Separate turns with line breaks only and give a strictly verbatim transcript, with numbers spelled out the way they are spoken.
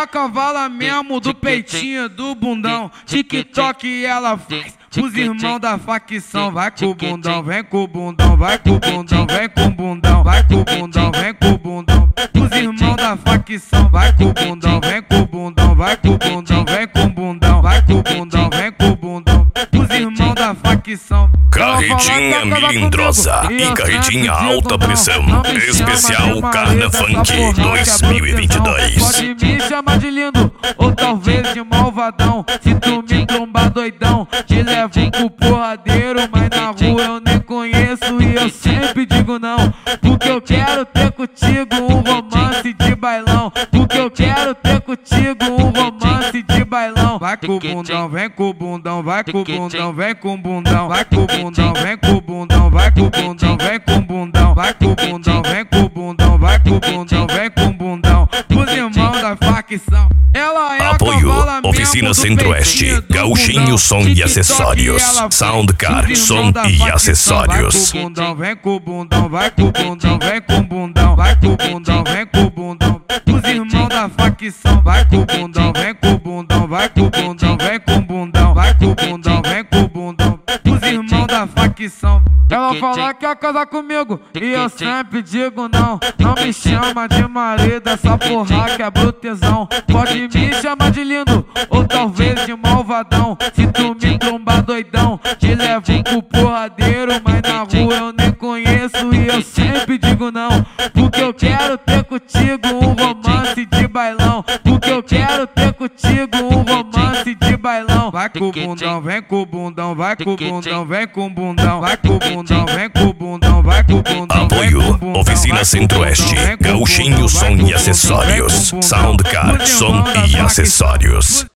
a cavala mesmo do peitinho do bundão. TikTok ela faz os irmãos da facção. Vai com o bundão, vem com o bundão, vai com o bundão, vem com o bundão, vai com o bundão, vem com o bundão. Os irmãos da facção, vai com o bundão, vem com o bundão, vai com o bundão, vem com o bundão, vai com o bundão, vem com o bundão. Os irmãos da facção.
Carretinha melindrosa e carretinha alta pressão. Especial Carna Funk dois mil e vinte e dois.
Pode me chamar de lindo ou talvez de malvadão. Se tu me trombar doidão, te levo pro porradeiro. Mas na rua eu nem conheço e eu sempre digo não. Porque eu quero ter contigo um romance de bailão. Porque eu quero ter contigo um romance de bailão. Vai com o bundão, vem com o bundão, vai com o bundão, vem com o bundão, vai com o bundão, vem com o bundão, vai com o bundão, vem com o bundão, vai com o bundão, vem com o bundão, vai com o bundão, vem com o bundão. Os irmãos da facção. Ela é
Apoio Oficina Centro-Oeste, Gauchinho Som e Acessórios, Soundcar Som e Acessórios.
Vai com o bundão, vem com o bundão, vai com o bundão, vem com o bundão, vai com o bundão, vem com o bundão. Os irmãos da facção. Vai com o bundão, vem com o bundão, vai com o bundão, vem com o bundão, vai com o bundão, vem com o bundão. Os irmãos da facção. Ela fala que quer casar comigo e eu sempre digo não. Não me chama de marido, essa porra quebra o tesão. Pode me chamar de lindo ou talvez de malvadão. Se tu me trombar doidão, te levo pro porradeiro. Mas na rua eu nem conheço e eu sempre digo não. Porque eu quero ter contigo um romance de bailão. Porque eu quero ter contigo um romance de bailão. Vai com o bundão, vem com o bundão, vai com o bundão, vem com o bundão, vai com o bundão, vem com o bundão, vai com o bundão.
Apoio Oficina Centro-Oeste, Gauchinho Som e Acessórios, Soundcar Som e Acessórios.